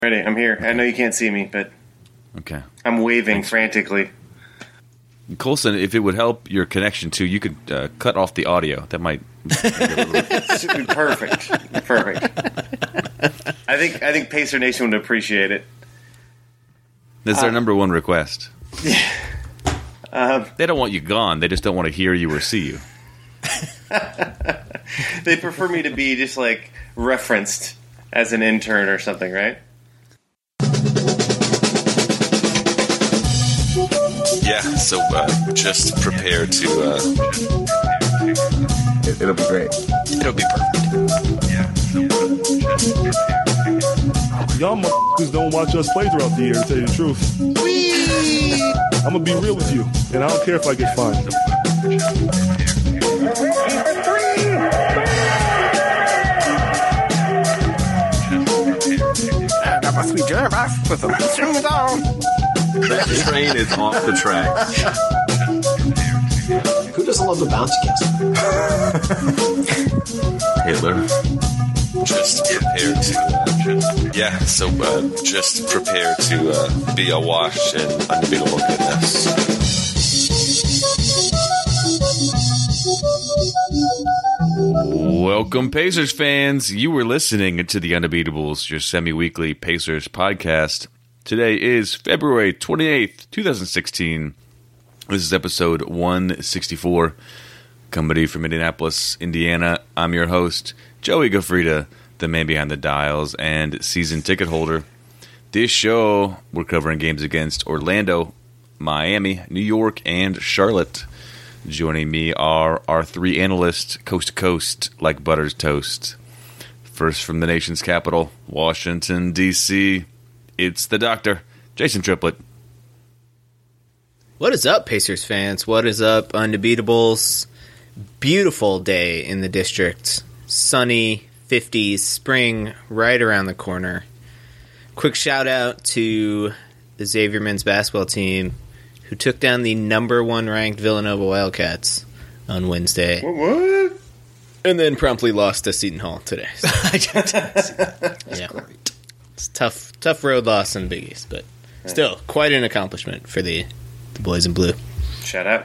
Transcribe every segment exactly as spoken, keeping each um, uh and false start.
Ready, I'm here. I know you can't see me, but okay. I'm waving Thanks. frantically. Colson, if it would help your connection too, you could uh, cut off the audio. That might make it a little... Perfect. Perfect. I think I think Pacer Nation would appreciate it. That's their Uh, number one request. Um, They don't want you gone. They just don't want to hear you or see you. they prefer me to be just like referenced as an intern or something, right? Yeah, so uh, just prepare to... Uh, it, it'll be great. it'll be perfect. Yeah, so uh, just prepare. Y'all motherfuckers don't watch us play throughout the year, to tell you the truth. I'm gonna be real with you, and I don't care if I get fined. I got my sweet jerk off with them. String it down. That train is off the tracks. Who doesn't love the bouncy castle? Hitler. Just prepare to... Uh, yeah, so uh, just prepare to uh, be awash in unbeatable goodness. Welcome, Pacers fans. You were listening to The Undebeatables, your semi-weekly Pacers podcast. Today is February twenty-eighth, twenty sixteen. This is episode one sixty-four. Coming from Indianapolis, Indiana. I'm your host, Joey Goffrida, the man behind the dials and season ticket holder. This show, we're covering games against Orlando, Miami, New York, and Charlotte. Joining me are our three analysts, coast to coast, like butter's toast. First from the nation's capital, Washington, D C, it's the doctor, Jason Triplett. What is up, Pacers fans? What is up, Undebeatables? Beautiful day in the district. Sunny, fifties, spring right around the corner. Quick shout out to the Xavier men's basketball team who took down the number one ranked Villanova Wildcats on Wednesday. What? And then promptly lost to Seton Hall today. So. Yeah. Great. It's a tough, tough road loss in Big East, but still quite an accomplishment for the, the boys in blue. Shout out.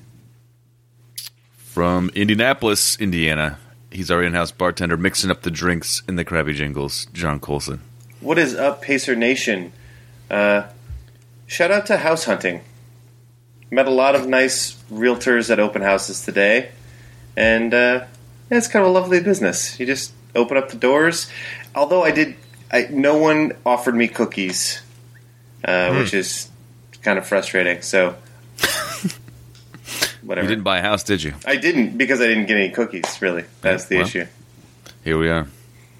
From Indianapolis, Indiana, he's our in-house bartender mixing up the drinks in the Krabby Jingles, John Colson. What is up, Pacer Nation? Uh, shout out to house hunting. Met a lot of nice realtors at open houses today, and uh, yeah, it's kind of a lovely business. You just open up the doors. Although I did, I, no one offered me cookies, uh, mm. which is kind of frustrating. So, whatever. You didn't buy a house, did you? I didn't because I didn't get any cookies. Really, that's the well, issue. Here we are.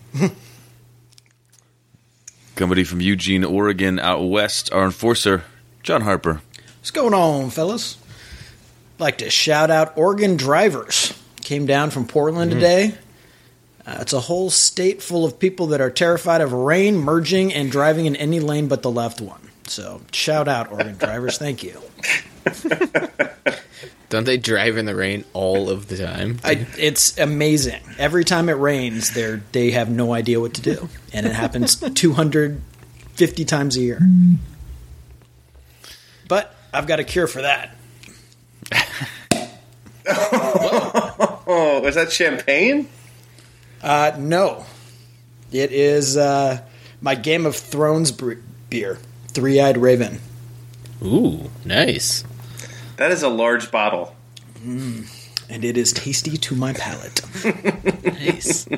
Somebody from Eugene, Oregon, out west, our enforcer, John Harper. What's going on, fellas? I'd like to shout out Oregon drivers. Came down from Portland mm-hmm. today. Uh, it's a whole state full of people that are terrified of rain, merging, and driving in any lane but the left one. So, shout out, Oregon drivers. Thank you. Don't they drive in the rain all of the time? I, it's amazing. Every time it rains, they they have no idea what to do. And it happens two hundred fifty times a year. But I've got a cure for that. Oh, is that champagne? Uh, no. It is uh, my Game of Thrones bre- beer, Three-Eyed Raven. Ooh, nice. That is a large bottle. Mm, and it is tasty to my palate. Nice.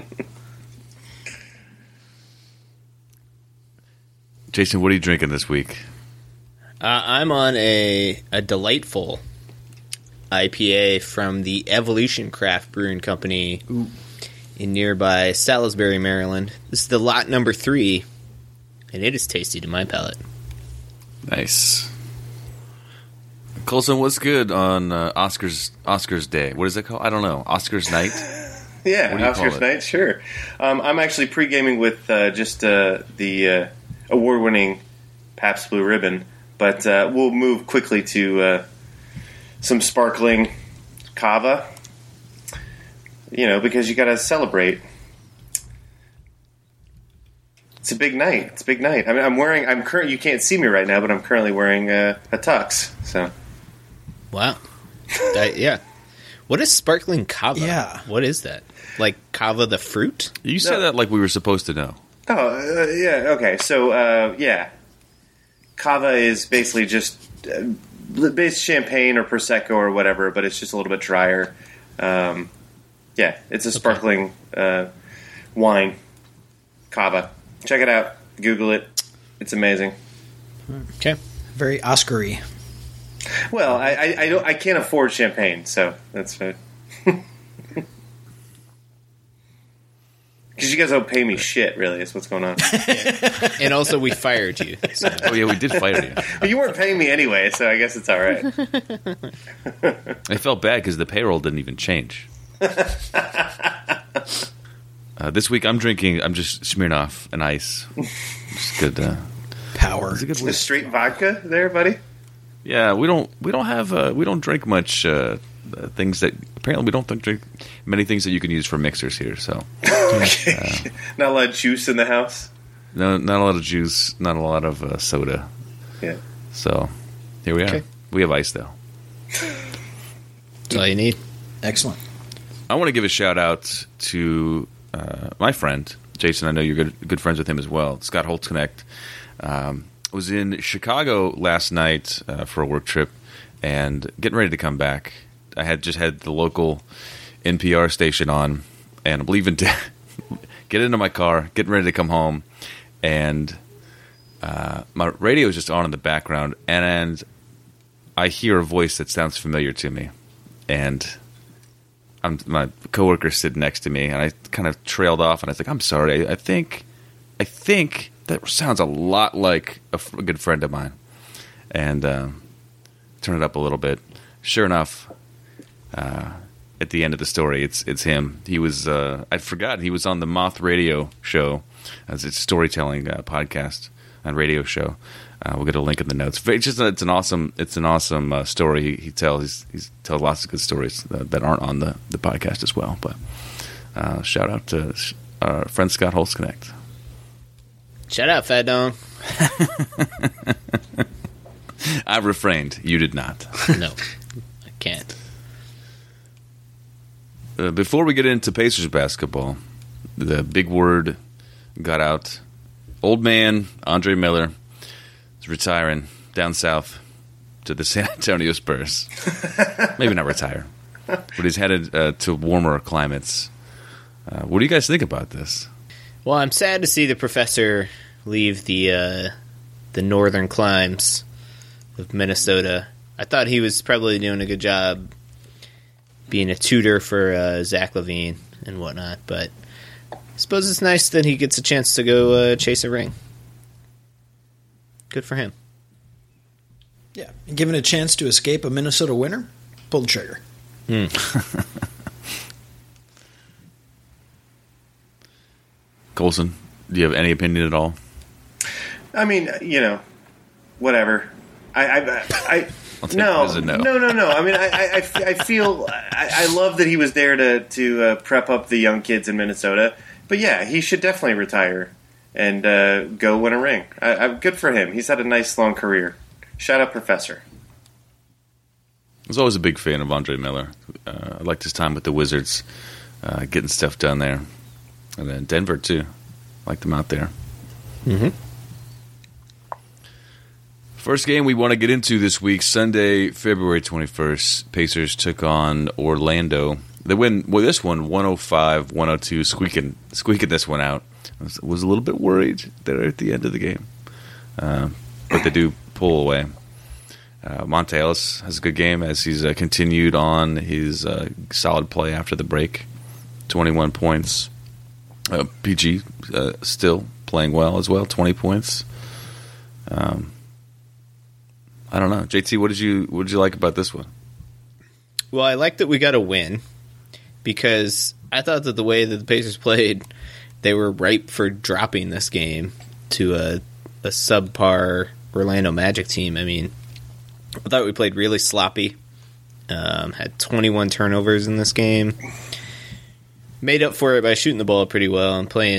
Jason, what are you drinking this week? Uh, I'm on a, a delightful I P A from the Evolution Craft Brewing Company Ooh. in nearby Salisbury, Maryland. This is the lot number three, and it is tasty to my palate. Nice. Colson, what's good on uh, Oscars Oscars Day? What is it called? I don't know. Oscars Night? Yeah, Oscars Night, sure. Um, I'm actually pre-gaming with uh, just uh, the uh, award-winning Pabst Blue Ribbon, but uh, we'll move quickly to uh, some sparkling cava, you know, because you got to celebrate. It's a big night. It's a big night. I mean, I'm wearing. I'm current. You can't see me right now, but I'm currently wearing uh, a tux. So, Wow. That, yeah. What is sparkling kava? Yeah. What is that? Like kava the fruit? You said No. that like we were supposed to know. oh uh, yeah, okay. So uh, yeah, kava is basically just uh, based champagne or prosecco or whatever, but it's just a little bit drier. Um, yeah, it's a sparkling uh, wine. Kava. Check it out. Google it. It's amazing. Okay. Very Oscar-y. Well, I, I, I don't. I can't afford champagne, so that's fine. Because you guys don't pay me shit, really, is what's going on. And also we fired you. So. Oh yeah, we did fire you. But you weren't paying me anyway, so I guess it's all right. I felt bad because the payroll didn't even change. Uh, this week I'm drinking. I'm just Smirnoff and ice. It's good. Uh, Power. it's a good The week. straight vodka there, buddy? Yeah, we don't. We don't have. Uh, we don't drink much uh, uh, things that. Apparently, we don't think- drink many things that you can use for mixers here. So, Okay. Not a lot of juice in the house? no, not a lot of juice. Not a lot of uh, soda. Yeah. So, here we are. Okay. We have ice though. That's all you need. Excellent. I want to give a shout out to uh, my friend Jason. I know you're good, good friends with him as well. Scott Holtz Connect. Um, was in Chicago last night uh, for a work trip and getting ready to come back. I had just had the local N P R station on, and I'm leaving to get into my car, getting ready to come home, and uh, my radio is just on in the background, and, and I hear a voice that sounds familiar to me, and I'm, my coworker's sitting next to me, and I kind of trailed off, and I was like, "I'm sorry, I, I think, I think that sounds a lot like a, f- a good friend of mine." And um, turn it up a little bit. Sure enough, uh, at the end of the story, it's it's him. He was uh, I'd forgotten he was on the Moth Radio show, as it's a storytelling uh, podcast and radio show. Uh, we'll get a link in the notes. It's just it's an awesome it's an awesome uh, story he, he tells. He's, he's tells lots of good stories that, that aren't on the, the podcast as well. But uh, shout out to our friend Scott Holtz Connect. Shout out, Fat Dong. I refrained. You did not. No, I can't. Uh, before we get into Pacers basketball, the big word got out. Old man Andre Miller is retiring down south to the San Antonio Spurs. Maybe not retire, but he's headed uh, to warmer climates. Uh, what do you guys think about this? Well, I'm sad to see the professor leave the uh, the northern climes of Minnesota. I thought he was probably doing a good job being a tutor for uh, Zach LaVine and whatnot, but I suppose it's nice that he gets a chance to go uh, chase a ring. Good for him. Yeah. And given a chance to escape a Minnesota winter, pull the trigger. Colson, do you have any opinion at all? I mean, you know, whatever. I, I, I I'll take no, it as a no. no, no, no. I mean, I, I, I f- I feel, I, I love that he was there to to uh, prep up the young kids in Minnesota. But yeah, he should definitely retire and uh, go win a ring. I, I, good for him. He's had a nice long career. Shout out, Professor. I was always a big fan of Andre Miller. Uh, I liked his time with the Wizards, uh, getting stuff done there. And then Denver, too. Liked him out there. Mm-hmm. First game we want to get into this week, Sunday, February twenty-first. Pacers took on Orlando. They win with this one, one oh five one oh two, squeaking, squeaking this one out. I was, was a little bit worried there at the end of the game. Uh, but they do pull away. Uh, Monte Ellis has a good game as he's uh, continued on his uh, solid play after the break. twenty-one points. Uh, P G uh, still playing well as well, twenty points. Um, I don't know, J T. What did you what did you like about this one? Well, I like that we got a win because I thought that the way that the Pacers played, they were ripe for dropping this game to a, a subpar Orlando Magic team. I mean, I thought we played really sloppy. Um, had twenty-one turnovers in this game. Made up for it by shooting the ball pretty well and playing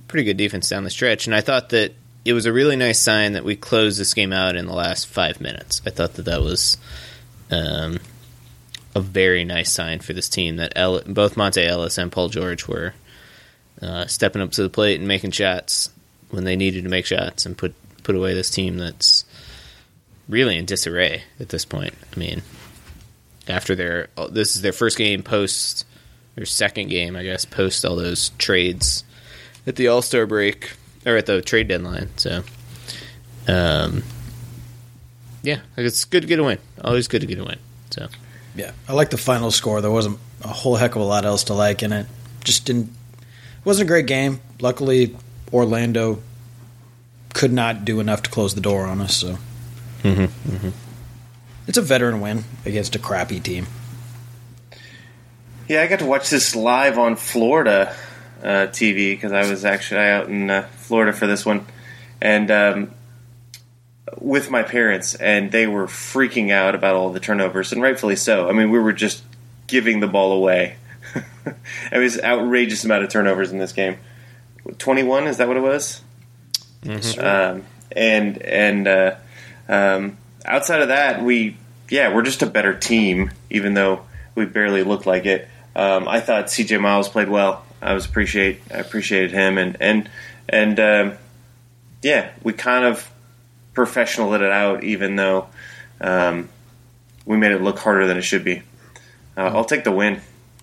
pretty good defense down the stretch, and I thought that it was a really nice sign that we closed this game out in the last five minutes. I thought that that was um, a very nice sign for this team, that El- both Monte Ellis and Paul George were uh, stepping up to the plate and making shots when they needed to make shots and put, put away this team that's really in disarray at this point. I mean, after their this is their first game post, their second game, I guess, post all those trades at the All-Star break, or at the trade deadline. So, um, yeah, it's good to get a win. Always good to get a win. So, Yeah, I like the final score. There wasn't a whole heck of a lot else to like in it. Just didn't. It wasn't a great game. Luckily, Orlando could not do enough to close the door on us. So, mm-hmm, mm-hmm. It's a veteran win against a crappy team. Yeah, I got to watch this live on Florida uh, T V because I was actually out in uh, Florida for this one, and um, with my parents, and they were freaking out about all the turnovers, and rightfully so. I mean, we were just giving the ball away. It was outrageous amount of turnovers in this game. twenty-one, is that what it was? Mm-hmm. Um, and and uh, um, outside of that, we yeah, we're just a better team, even though we barely looked like it. Um, I thought C J Miles played well. I was appreciate I appreciated him, and and and um, yeah, we kind of professionaled it out, even though um, we made it look harder than it should be. Uh, I'll take the win.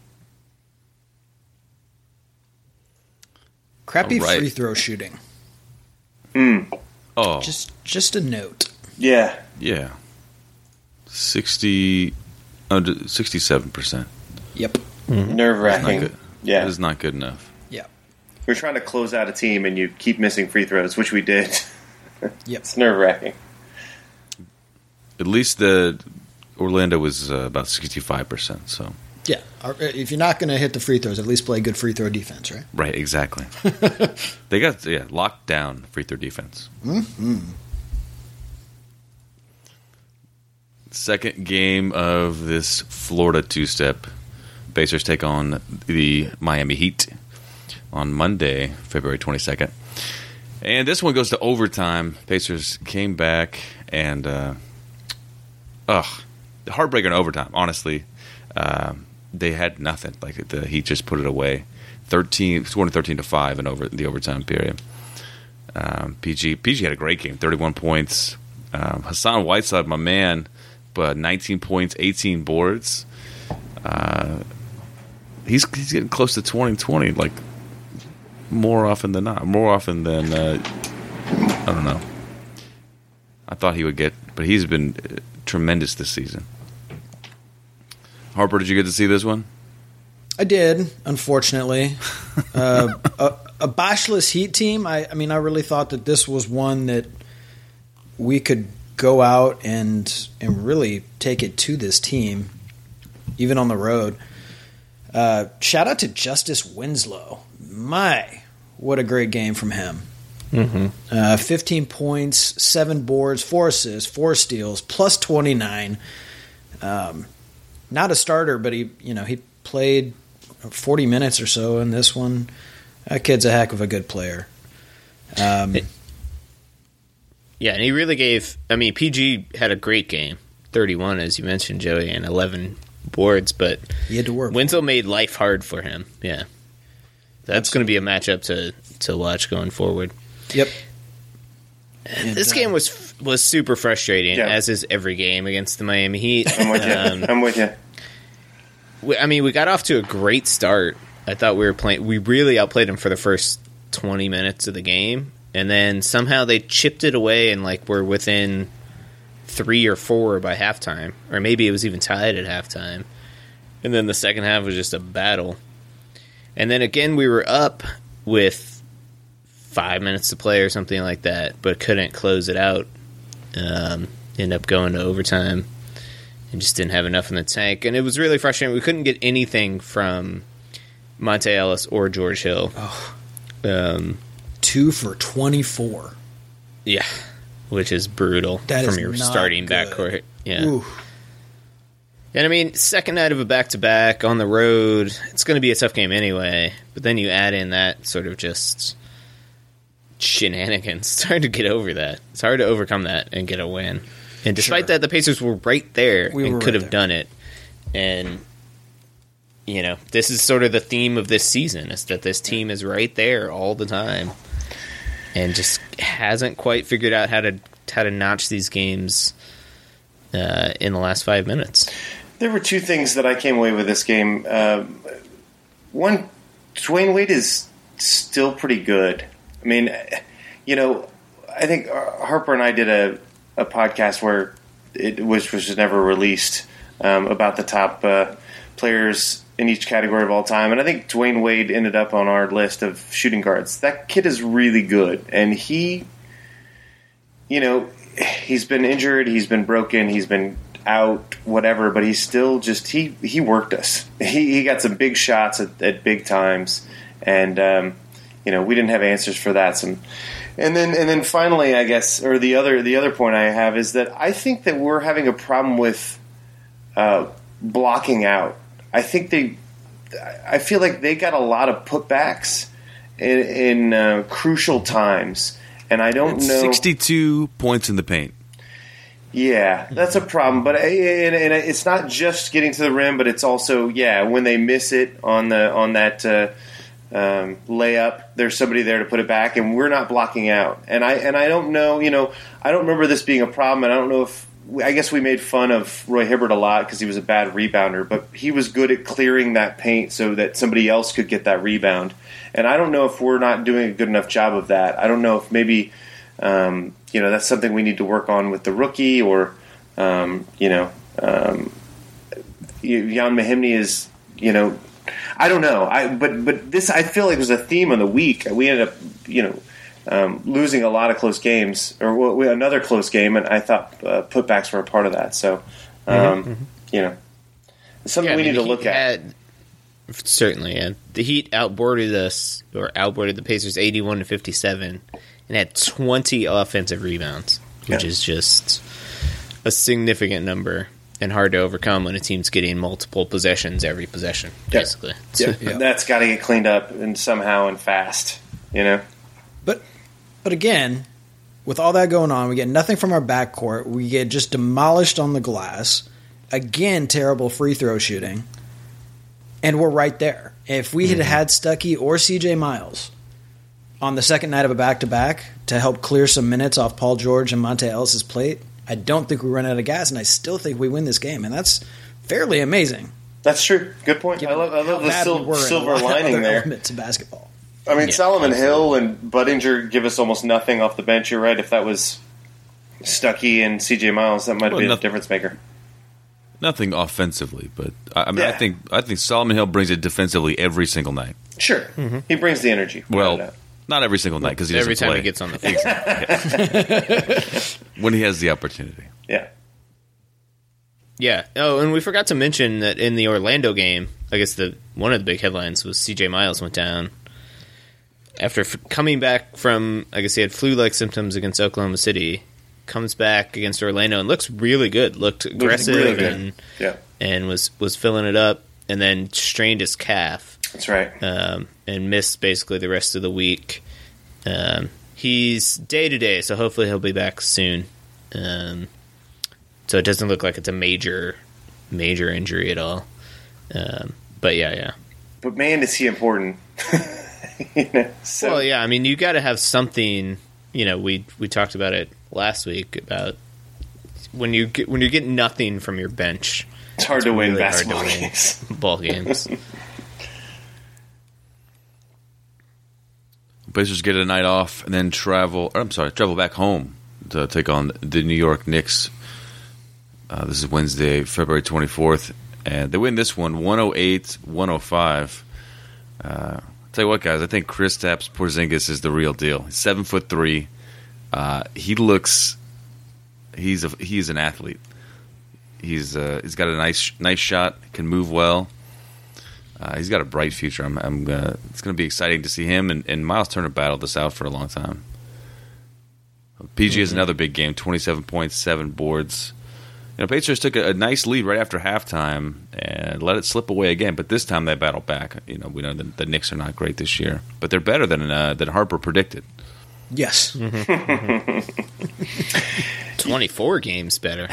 Crappy All right. free throw shooting. Mm. Oh, Just just a note. Yeah, yeah. sixty, under sixty-seven percent. Yep. nerve Not wracking. good. Yeah, That is not good enough. Yeah. we're trying to close out a team, and you keep missing free throws, which we did. Yep. It's nerve wracking. At least the Orlando was uh, about sixty-five percent. So Yeah. If you're not going to hit the free throws, at least play good free throw defense, right? right, exactly. They got yeah locked down free throw defense. Mm-hmm. Second game of this Florida two-step. Pacers take on the Miami Heat on Monday, February twenty-second. And this one goes to overtime. Pacers came back and, uh, ugh, heartbreaker in overtime, honestly. Um, they had nothing. Like, the Heat just put it away. thirteen, scoring thirteen to five in over the overtime period. Um, P G P G had a great game, thirty-one points. Um, Hassan Whiteside, my man, but nineteen points, eighteen boards. Uh, he's he's getting close to twenty twenty, like more often than not. More often than uh, I don't know. I thought he would get, but he's been uh, tremendous this season. Harper, did you get to see this one? I did, unfortunately. uh, a, a bashless Heat team. I, I mean, I really thought that this was one that we could go out and and really take it to this team, even on the road. Uh, shout out to Justice Winslow. My, what a great game from him. Mm-hmm. Uh, fifteen points, seven boards, four assists, four steals, plus twenty-nine. Um, not a starter, but he, you know, he played forty minutes or so in this one. That kid's a heck of a good player. Um, Yeah, and he really gave. I mean, P G had a great game, thirty-one as you mentioned, Joey, and eleven boards. But he had to work. Winslow made life hard for him. Yeah, that's going to be a matchup to to watch going forward. Yep. And this uh, game was was super frustrating, Yeah. as is every game against the Miami Heat. I'm with you. Um, I'm with you. we, I mean, we got off to a great start. I thought we were playing. We really outplayed them for the first twenty minutes of the game, and then somehow they chipped it away, and like we're within three or four by halftime, or maybe it was even tied at halftime. And then the second half was just a battle. And then again, we were up with five minutes to play or something like that, but couldn't close it out. Um, ended up going to overtime and just didn't have enough in the tank. And it was really frustrating. We couldn't get anything from Monte Ellis or George Hill. Oh. Um, Two for twenty-four. yeah, which is brutal That from is your not starting good. backcourt. Yeah. Ooh. And I mean, second night of a back-to-back on the road, it's going to be a tough game anyway. But then you add in that sort of just shenanigans. It's hard to get over that. It's hard to overcome that and get a win. And despite sure. that, the Pacers were right there we and could right have there. done it. And, you know, this is sort of the theme of this season, is that this team is right there all the time and just hasn't quite figured out how to how to notch these games uh, in the last five minutes. There were two things that I came away with this game. Uh, one, Dwayne Wade is still pretty good. I mean, you know, I think Harper and I did a, a podcast where it was, was never released um, about the top uh, players in each category of all time. And I think Dwayne Wade ended up on our list of shooting guards. That kid is really good. And he, you know, he's been injured, he's been broken, he's been out, whatever, but he's still just, he, he worked us. He, he got some big shots at, at big times. And, um, you know, we didn't have answers for that. Some, and then, and then finally, I guess, or the other, the other point I have is that I think that we're having a problem with uh, blocking out. I think they, I feel like they got a lot of putbacks in, in uh, crucial times, and I don't it's know. sixty-two points in the paint. Yeah, that's a problem. But and, and it's not just getting to the rim, but it's also yeah when they miss it on the on that. Uh, Um, layup, there's somebody there to put it back, and we're not blocking out. And I and I don't know, you know, I don't remember this being a problem, and I don't know if I guess we made fun of Roy Hibbert a lot because he was a bad rebounder, but he was good at clearing that paint so that somebody else could get that rebound. And I don't know if we're not doing a good enough job of that. I don't know if maybe um, you know that's something we need to work on with the rookie, or um, you know, um, Jan Mahimny is you know. I don't know. I but but this I feel like was a theme of the week. We ended up, you know, um, losing a lot of close games, or well, we, another close game, and I thought uh, putbacks were a part of that. So, um, mm-hmm. you know, it's something yeah, we I mean, need to the look Heat at. Had, certainly, yeah. The Heat outboarded us, or outboarded the Pacers eighty-one to fifty-seven, and had twenty offensive rebounds, which Yeah. is just a significant number. And hard to overcome when a team's getting multiple possessions every possession, basically. Yeah. Yeah. That's got to get cleaned up and somehow and fast. You know, But but again, with all that going on, we get nothing from our backcourt. We get just demolished on the glass. Again, terrible free throw shooting. And we're right there. If we had had Stuckey or C J Miles on the second night of a back-to-back to help clear some minutes off Paul George and Monte Ellis's plate, I don't think we run out of gas, and I still think we win this game. And that's fairly amazing. that's true. Good point. I love I love the sil- silver lining there. To basketball. I mean, Yeah, Solomon absolutely. Hill and Budinger give us almost nothing off the bench. You're right. If that was Stuckey and C J Miles, that might have Well, been nothing- a difference maker. Nothing offensively, but I I mean, I Yeah. think I think Solomon Hill brings it defensively every single night. Sure, he brings the energy. Well, Without a doubt. not every single night because he doesn't Every time play he gets on the field. when he has the opportunity. yeah. Yeah. Oh, and we forgot to mention that in the Orlando game, I guess the one of the big headlines was C J Miles went down after f- coming back from, I guess he had flu-like symptoms against Oklahoma City, comes back against Orlando and looks really good, looked aggressive really good. and Yeah, and was, was filling it up, and then strained his calf that's right. um, and missed basically the rest of the week. Um, he's day-to-day, so hopefully he'll be back soon. Um, so it doesn't look like it's a major, major injury at all. Um, but yeah, yeah. But man, is he important? you know, so Well, yeah. I mean, you got to have something. You know, we we talked about it last week about when you get, when you get nothing from your bench, it's hard to win really hard to basketball win. games. ball games. Pacers get a night off and then travel. Or I'm sorry, travel back home to take on the New York Knicks. Uh, this is Wednesday, February twenty-fourth, and they win this one one oh eight one oh five. Uh, tell you what, guys, I think Kristaps Porzingis is the real deal. He's seven foot three. Uh, he looks he's a he's an athlete. He's uh, he's got a nice nice shot. Can move well. Uh, he's got a bright future. I'm, I'm gonna, it's going to be exciting to see him and, and Miles Turner battle this out for a long time. P G is another big game, twenty-seven points, seven boards. You know, Pacers took a, a nice lead right after halftime and let it slip away again, but this time they battled back. You know, we know that the Knicks are not great this year, but they're better than uh, than Harper predicted. Yes. twenty-four games better.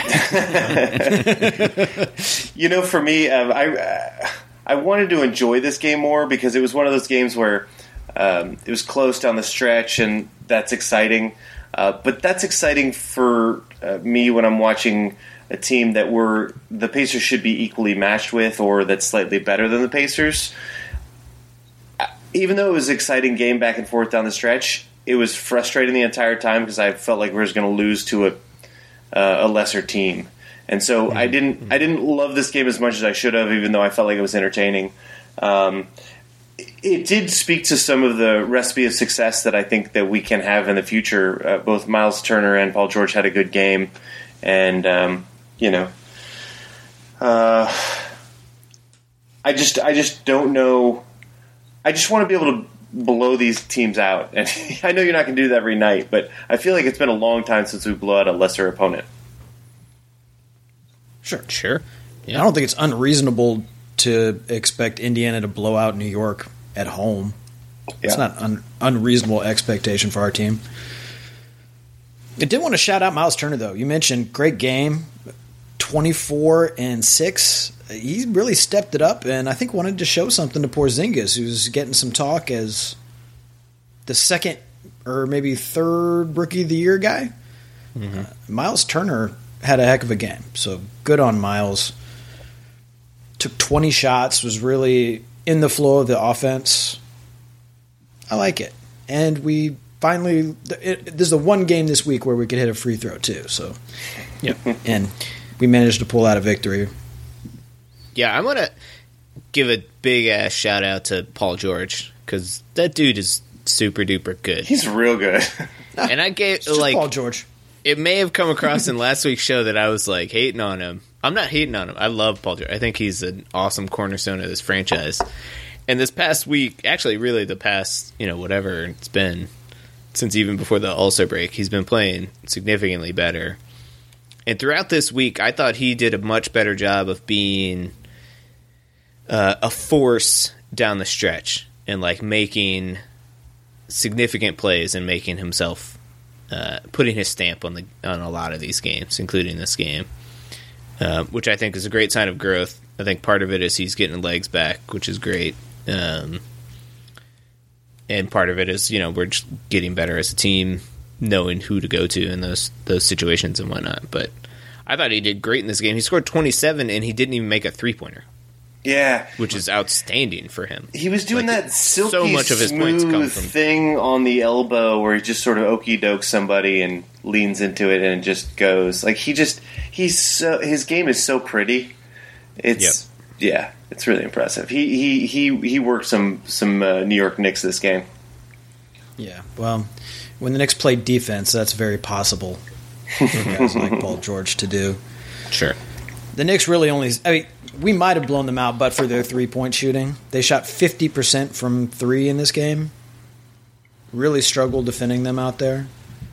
You know, for me, um, I uh, I wanted to enjoy this game more because it was one of those games where um, it was close down the stretch, and that's exciting. Uh, but that's exciting for uh, me when I'm watching a team that we're, the Pacers should be equally matched with, or that's slightly better than the Pacers. Even though it was an exciting game back and forth down the stretch, it was frustrating the entire time because I felt like we were going to lose to a uh, a lesser team, and so mm-hmm. I didn't I didn't love this game as much as I should have, even though I felt like it was entertaining. Um, it did speak to some of the recipe of success that I think that we can have in the future. Uh, both Miles Turner and Paul George had a good game, and um, you know, uh, I just I just don't know. I just want to be able to blow these teams out. And I know you're not going to do that every night, but I feel like it's been a long time since we blew out a lesser opponent. Sure. Sure. Yeah. I don't think it's unreasonable to expect Indiana to blow out New York at home. Yeah. It's not an unreasonable expectation for our team. I did want to shout out Miles Turner, though. You mentioned great game, twenty-four and six. He really stepped it up, and I think wanted to show something to Porzingis, who's getting some talk as the second or maybe third Rookie of the Year guy. Mm-hmm. Uh, Miles Turner had a heck of a game, so good on Miles. Took twenty shots, was really in the flow of the offense. I like it. And we finally – there's the one game this week where we could hit a free throw too. So, yeah. And we managed to pull out a victory. Yeah, I'm going to give a big-ass shout-out to Paul George because that dude is super-duper good. He's real good. And I gave it's just like Paul George. It may have come across in last week's show that I was like hating on him. I'm not hating on him. I love Paul George. I think he's an awesome cornerstone of this franchise. And this past week, actually really the past, you know, whatever it's been, since even before the All-Star break, he's been playing significantly better. And throughout this week, I thought he did a much better job of being uh, a force down the stretch and like making significant plays and making himself uh, putting his stamp on the on a lot of these games, including this game, uh, which I think is a great sign of growth. I think part of it is he's getting legs back, which is great. Um, and part of it is, you know, we're just getting better as a team, knowing who to go to in those those situations and whatnot. But I thought he did great in this game. He scored twenty-seven, and he didn't even make a three-pointer. Yeah. Which is outstanding for him. He was doing like, that silky, so much of his points come smooth from thing on the elbow where he just sort of okey-dokes somebody and leans into it and it just goes. Like, he just, he's so, his game is so pretty. It's, yep. yeah, it's really impressive. He he he, he worked some, some uh, New York Knicks this game. Yeah, well, when the Knicks play defense, that's very possible for guys like Paul George to do. Sure. The Knicks really only, I mean, we might have blown them out, but for their three-point shooting. They shot fifty percent from three in this game. Really struggled defending them out there.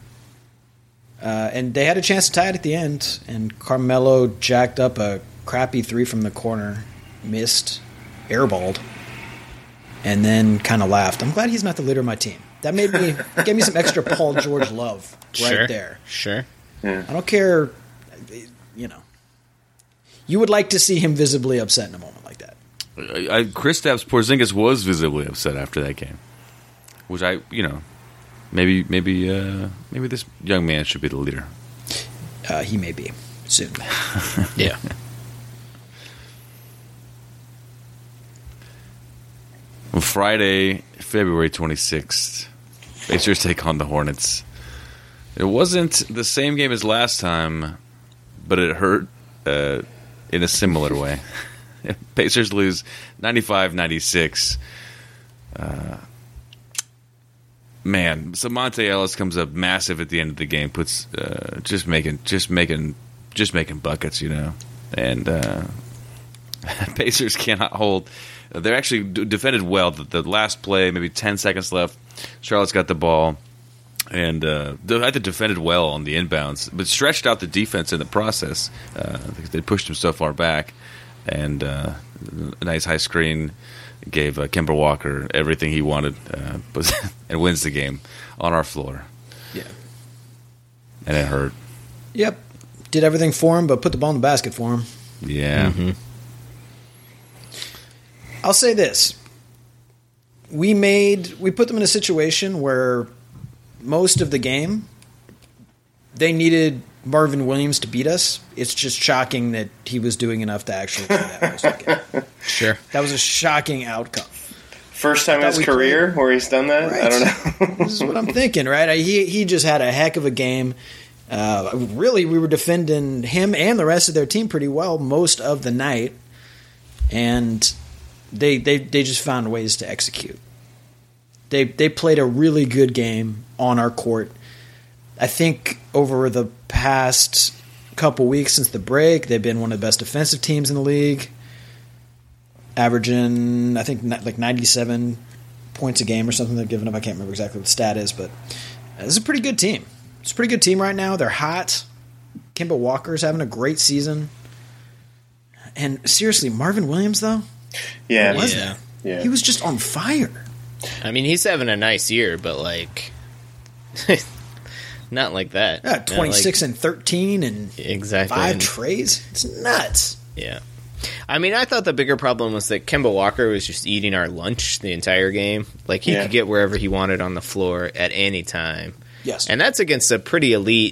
Uh, and they had a chance to tie it at the end, and Carmelo jacked up a crappy three from the corner, missed, airballed, and then kind of laughed. I'm glad he's not the leader of my team. That made me, gave me some extra Paul George love right sure. there. Sure. Yeah. I don't care, you know. You would like to see him visibly upset in a moment like that. I, Kristaps Porzingis was visibly upset after that game, which I, you know, maybe maybe uh, maybe this young man should be the leader. Uh, he may be soon. Yeah. Well, Friday, February twenty-sixth, Pacers take on the Hornets. It wasn't the same game as last time, but it hurt uh, in a similar way. Pacers lose ninety-five ninety-six. Uh, man, so Monte Ellis comes up massive at the end of the game, puts uh, just making just making just making buckets, you know, and uh, Pacers cannot hold. They're actually d- defended well. The, the last play, maybe ten seconds left, Charlotte's got the ball, and uh, they had to defended well on the inbounds, but stretched out the defense in the process. Uh, because they pushed him so far back, and uh, a nice high screen gave uh, Kemba Walker everything he wanted, uh, but, and wins the game on our floor. Yeah. And it hurt. Yep. Did everything for him, but put the ball in the basket for him. Yeah. Mm-hmm. I'll say this. We made we put them in a situation where most of the game they needed Marvin Williams to beat us. It's just shocking that he was doing enough to actually do that most of the game. Sure. That was a shocking outcome. First time in his we career played- where he's done that? Right. I don't know. This is what I'm thinking, right? He he just had a heck of a game. Uh, really, we were defending him and the rest of their team pretty well most of the night, and they they they just found ways to execute. They they played a really good game on our court. I think over the past couple weeks since the break, they've been one of the best defensive teams in the league, averaging I think like ninety-seven points a game or something they're giving up. I can't remember exactly what the stat is, but this is a pretty good team. It's a pretty good team right now. They're hot. Kemba Walker's having a great season. And seriously, Marvin Williams, though? Yeah. What was Yeah. that? Yeah. He was just on fire. I mean, he's having a nice year, but like, not like that. Yeah, Not twenty-six and thirteen and like, exactly. five And- trays. It's nuts. Yeah. I mean, I thought the bigger problem was that Kemba Walker was just eating our lunch the entire game. Like, he Yeah. could get wherever he wanted on the floor at any time. Yes. And that's against a pretty elite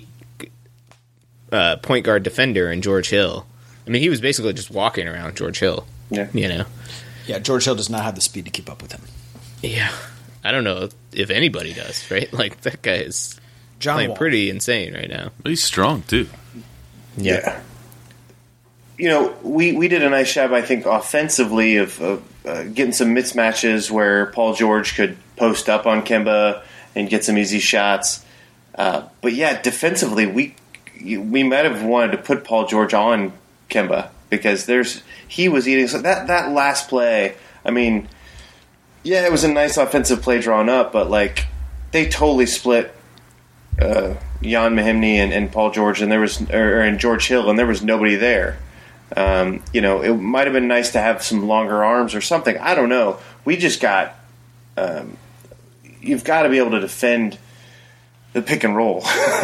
uh, point guard defender in George Hill. I mean, he was basically just walking around George Hill. Yeah. You know? Yeah, George Hill does not have the speed to keep up with him. Yeah. I don't know if anybody does, right? Like, that guy is John playing Wall. pretty insane right now. But he's strong, too. Yeah. You know, we, we did a nice job, I think, offensively of, of uh, getting some mismatches where Paul George could post up on Kemba and get some easy shots. Uh, but yeah, defensively, we we might have wanted to put Paul George on Kemba because there's he was eating so that that last play. I mean, yeah, it was a nice offensive play drawn up, but like they totally split uh, Jan Mahimny and, and Paul George, and there was or, or and George Hill, and there was nobody there. Um, you know, it might have been nice to have some longer arms or something. I don't know. We just got. Um, you've got to be able to defend the pick and roll,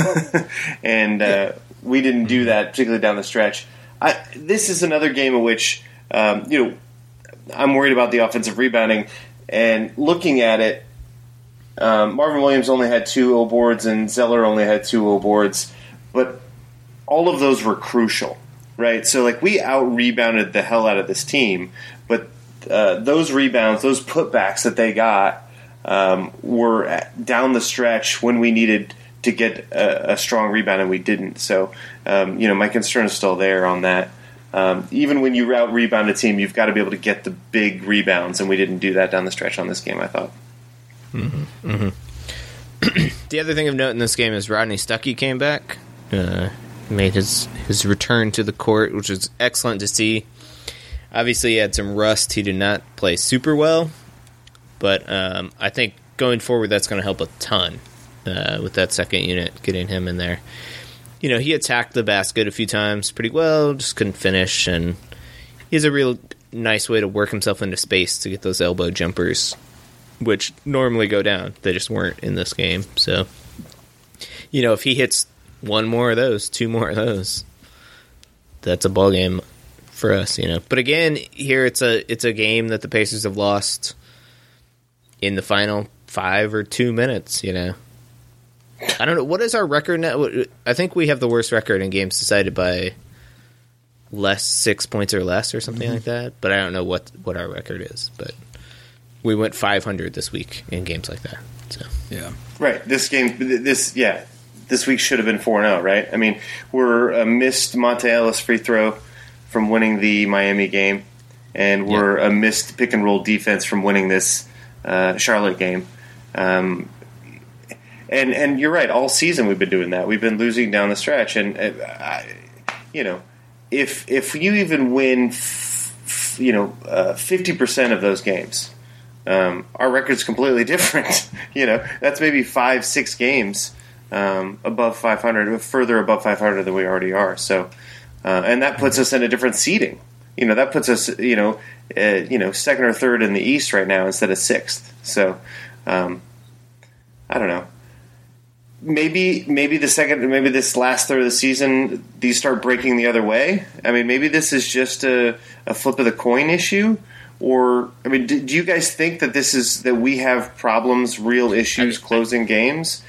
and uh, we didn't do that, particularly down the stretch. I, this is another game in which um, you know I'm worried about the offensive rebounding, and looking at it, um, Marvin Williams only had two O boards, and Zeller only had two O boards, but all of those were crucial. Right, so like we out rebounded the hell out of this team, but uh, those rebounds, those putbacks that they got, um, were at, down the stretch when we needed to get a, a strong rebound, and we didn't. So, um, you know, my concern is still there on that. Um, even when you out rebound a team, you've got to be able to get the big rebounds, and we didn't do that down the stretch on this game, I thought. Mm-hmm. Mm-hmm. The other thing of note in this game is Rodney Stuckey came back. Uh, made his his return to the court, which was excellent to see. Obviously, he had some rust. He did not play super well, but um, I think going forward, that's going to help a ton uh, with that second unit, getting him in there. You know, he attacked the basket a few times pretty well, just couldn't finish, and he has a real nice way to work himself into space to get those elbow jumpers, which normally go down. They just weren't in this game. So, you know, if he hits one more of those, two more of those, that's a ball game for us, you know. But again, here it's a it's a game that the Pacers have lost in the final five or two minutes, you know. I don't know. What is our record now? I think we have the worst record in games decided by less six points or less or something mm-hmm. like that. But I don't know what, what our record is. But we went five hundred this week in games like that. So yeah, right. This game, this yeah, this week should have been four and zero, right? I mean, we're a missed Monte Ellis free throw from winning the Miami game, and we're yeah. a missed pick and roll defense from winning this uh, Charlotte game. Um, And and you're right. All season we've been doing that. We've been losing down the stretch, and uh, I, you know, if if you even win, f- f- you know, fifty uh, percent of those games, um, our record's completely different. You know, that's maybe five, six games um, above five hundred, further above five hundred than we already are. So, uh, and that puts us in a different seeding you know, that puts us, you know, uh, you know, second or third in the East right now instead of sixth. So, um, I don't know. Maybe, maybe the second, maybe this last third of the season, these start breaking the other way. I mean, maybe this is just a, a flip of the coin issue. Or, I mean, do, do you guys think that this is that we have problems, real issues, closing games?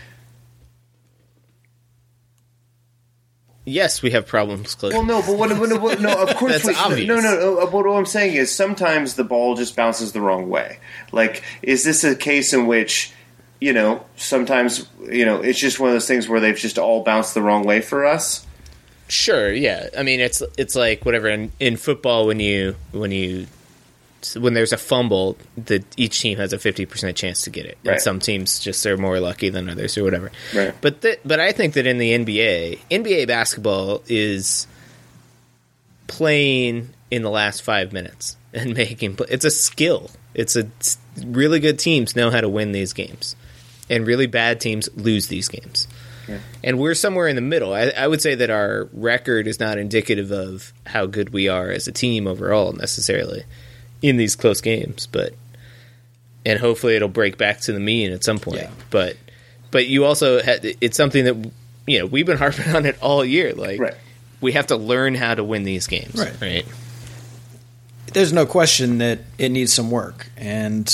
Yes, we have problems closing. Well, no, but what? what, what no, of course. That's we, obvious. No, no, no. What I'm saying is sometimes the ball just bounces the wrong way. Like, is this a case in which, you know, sometimes, you know, it's just one of those things where they've just all bounced the wrong way for us? Sure, yeah. I mean, it's it's like whatever in, in football when you when you when there's a fumble, that each team has a fifty percent chance to get it. Right. And some teams just are more lucky than others or whatever. Right. But th- but I think that in the N B A, N B A basketball is playing in the last five minutes and making play. It's a skill. It's a it's, really good teams know how to win these games, and really bad teams lose these games. Yeah. And we're somewhere in the middle. I, I would say that our record is not indicative of how good we are as a team overall necessarily in these close games, but and hopefully it'll break back to the mean at some point. Yeah. But but you also had, it's something that, you know, we've been harping on it all year. Like, right. we have to learn how to win these games. Right. right. There's no question that it needs some work, and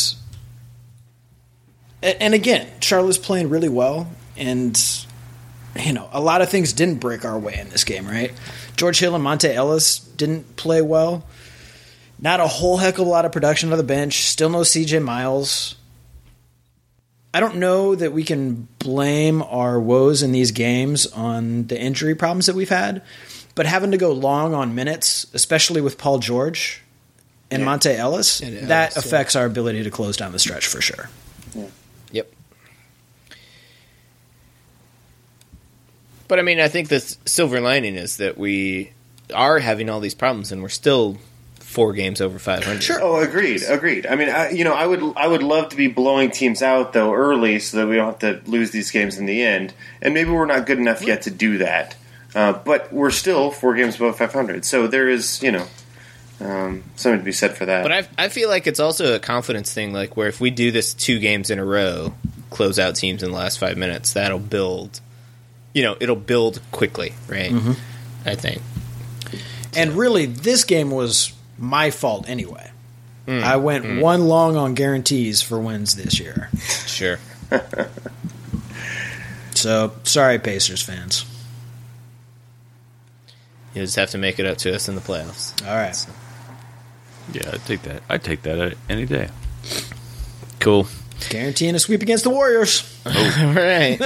and again, Charlotte's playing really well, and you know, a lot of things didn't break our way in this game, right? George Hill and Monte Ellis didn't play well. Not a whole heck of a lot of production on the bench. Still no C J Miles. I don't know that we can blame our woes in these games on the injury problems that we've had, but having to go long on minutes, especially with Paul George and yeah. Monte Ellis, and that Ellis, affects yeah. our ability to close down the stretch for sure. Yeah. Yep. But, I mean, I think the silver lining is that we are having all these problems and we're still four games over five hundred. Sure. Oh, agreed. Agreed. I mean, I, you know, I would I would love to be blowing teams out, though, early so that we don't have to lose these games in the end. And maybe we're not good enough yet to do that. Uh, but we're still four games above five hundred. So there is, you know, um, something to be said for that. But I, I feel like it's also a confidence thing, like where if we do this two games in a row, close out teams in the last five minutes, that'll build, you know, it'll build quickly, right? Mm-hmm. I think. And really, this game was my fault anyway. Mm, I went mm. one long on guarantees for wins this year. Sure. So, sorry, Pacers fans. You just have to make it up to us in the playoffs. All right. So. Yeah, I'd take that. I'd take that any day. Cool. Guaranteeing a sweep against the Warriors. Oh. All right.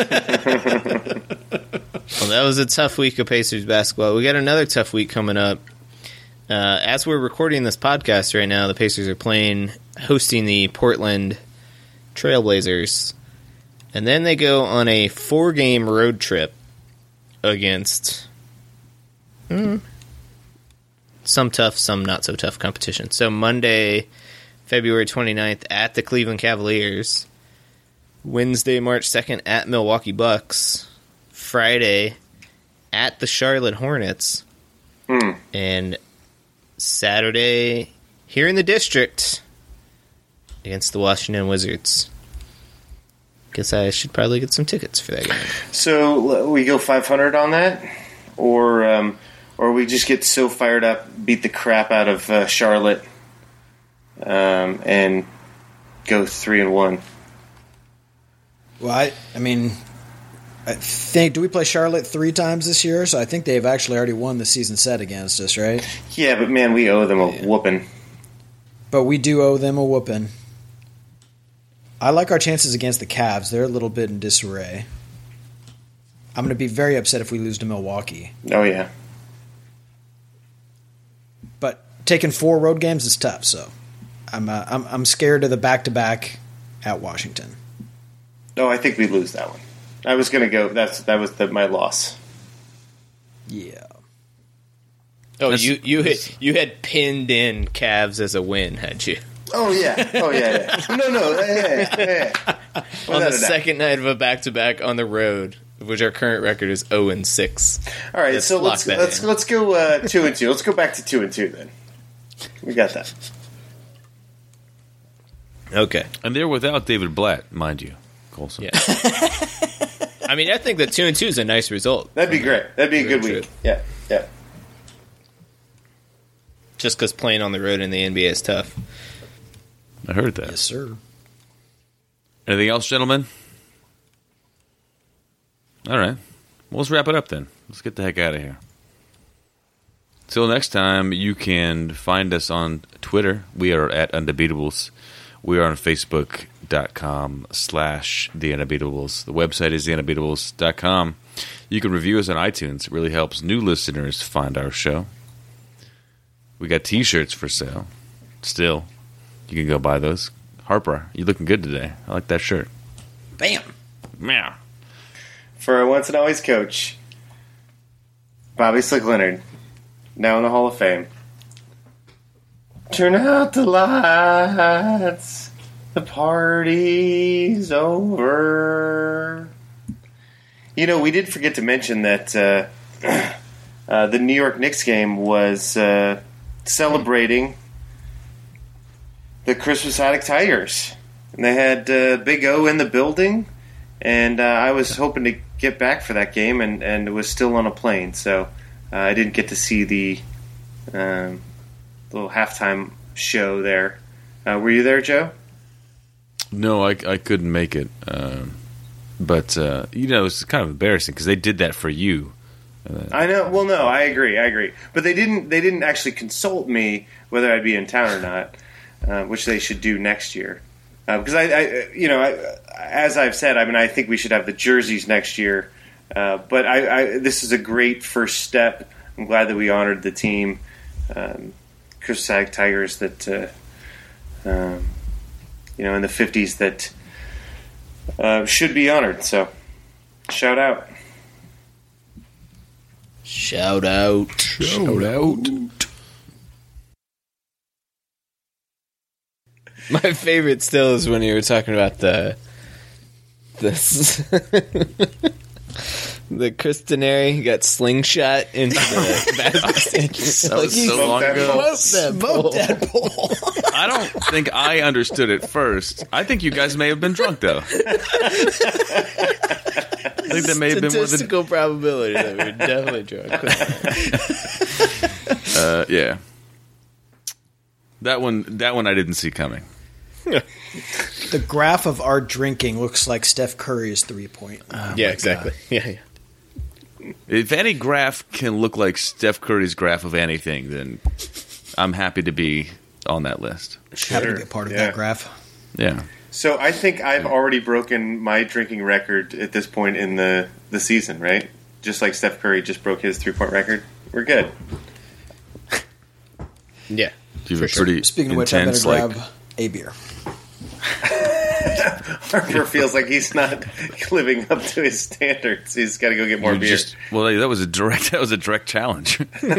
Well, that was a tough week of Pacers basketball. We got another tough week coming up. Uh, as we're recording this podcast right now, the Pacers are playing, hosting the Portland Trailblazers. And then they go on a four-game road trip against hmm, some tough, some not-so-tough competition. So Monday, February twenty-ninth, at the Cleveland Cavaliers. Wednesday, March second, at Milwaukee Bucks. Friday, at the Charlotte Hornets. Mm. And Saturday, here in the district, against the Washington Wizards. Guess I should probably get some tickets for that game. So we go five hundred on that, or um, or we just get so fired up, beat the crap out of uh, Charlotte, um, and go three and one. Well, I, I mean, I think, do we play Charlotte three times this year? So I think they've actually already won the season set against us, right? Yeah, but man, we owe them a yeah. whooping. But we do owe them a whooping. I like our chances against the Cavs. They're a little bit in disarray. I'm going to be very upset if we lose to Milwaukee. Oh, yeah. But taking four road games is tough, so I'm uh, I'm, I'm scared of the back-to-back at Washington. No, I think we lose that one. I was going to go. That's that was the, my loss. Yeah. Oh, that's, you you had, you had pinned in Cavs as a win, had you? Oh yeah. Oh yeah. yeah. No, no. Yeah, yeah, yeah. On the second night of a back-to-back on the road, which our current record is zero and six. All right, let's so let's let's in. let's go uh, two and two. Let's go back to two and two then. We got that. Okay. And they're without David Blatt, mind you, Colson. Yeah. I mean, I think that two and two is a nice result. That'd be great. That'd be a good True. week. Yeah, yeah. Just because playing on the road in the N B A is tough. I heard that. Yes, sir. Anything else, gentlemen? All right. Well, let's wrap it up then. Let's get the heck out of here. Till next time, you can find us on Twitter. We are at Undebeatables. We are on Facebook.com slash The Undebeatables. The website is the undebeatables dot com. You can review us on iTunes. It really helps new listeners find our show. We got T-shirts for sale. Still, you can go buy those. Harper, you looking good today. I like that shirt. Bam. Meow. For our once and always coach, Bobby Slick Leonard, now in the Hall of Fame. Turn out the lights. The party's over. You know, we did forget to mention that uh, uh, the New York Knicks game was uh, celebrating the Christmas Attic Tigers. And they had uh, Big O in the building, and uh, I was hoping to get back for that game, and, and it was still on a plane, so uh, I didn't get to see the um, little halftime show there. Uh, were you there, Joe? No, I, I couldn't make it. Um, but, uh, you know, it's kind of embarrassing because they did that for you. Uh, I know. Well, no, I agree. I agree. But they didn't. They didn't actually consult me whether I'd be in town or not, uh, which they should do next year. Uh, because I, I, you know, I, as I've said, I mean, I think we should have the jerseys next year. Uh, but I, I, this is a great first step. I'm glad that we honored the team, um, Christmas Attic Tigers, that uh, um, you know, in the fifties that uh, should be honored. So, shout out. Shout out. Shout out. My favorite still is when you were talking about the this the Chris Denary got slingshot into the basket stand. That was so long ago. Smoke that pole. I don't think I understood it first. I think you guys may have been drunk, though. I think that may have been more than... Statistical probability that we were definitely drunk. uh, yeah. That one, that one I didn't see coming. The graph of our drinking looks like Steph Curry's three-point. Oh yeah, exactly. God. Yeah, yeah. If any graph can look like Steph Curry's graph of anything, then I'm happy to be on that list. Sure. Happy to be a part of Yeah. that graph. Yeah. So I think I've already broken my drinking record at this point in the, the season, right? Just like Steph Curry just broke his three-point record. We're good. Yeah. You have a pretty Speaking of which, I better intense, grab like, a beer. Harper feels like he's not living up to his standards. He's got to go get more you beer. just- well, that was a direct. That was a direct challenge.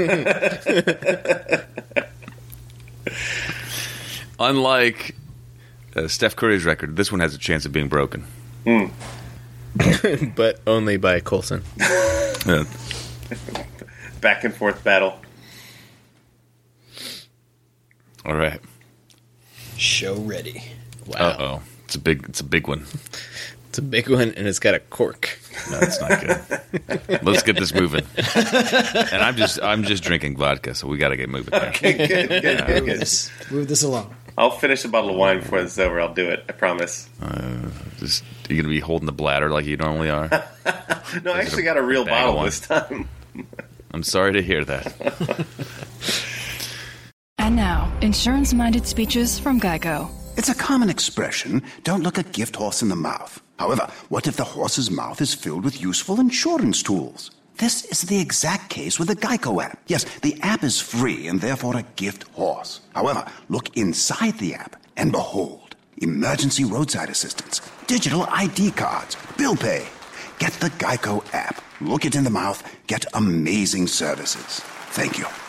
Unlike uh, Steph Curry's record, this one has a chance of being broken. Mm. But only by Colson. Yeah. Back and forth battle. All right. Show ready. Wow. Uh oh, it's a big. It's a big one. It's a big one, and it's got a cork. No, it's not good. Let's get this moving. And I'm just. I'm just drinking vodka, so we got to get moving. There. Okay, good, good, good, Move good. this, move this along. I'll finish a bottle of wine before this is over. I'll do it. I promise. Uh, just you're gonna be holding the bladder like you normally are. No, I actually got a real bag of bottle wine. this time. I'm sorry to hear that. And now, insurance-minded speeches from Geico. It's a common expression, don't look a gift horse in the mouth. However, what if the horse's mouth is filled with useful insurance tools? This is the exact case with the Geico app. Yes, the app is free and therefore a gift horse. However, look inside the app and behold, emergency roadside assistance, digital I D cards, bill pay. Get the Geico app. Look it in the mouth, get amazing services. Thank you.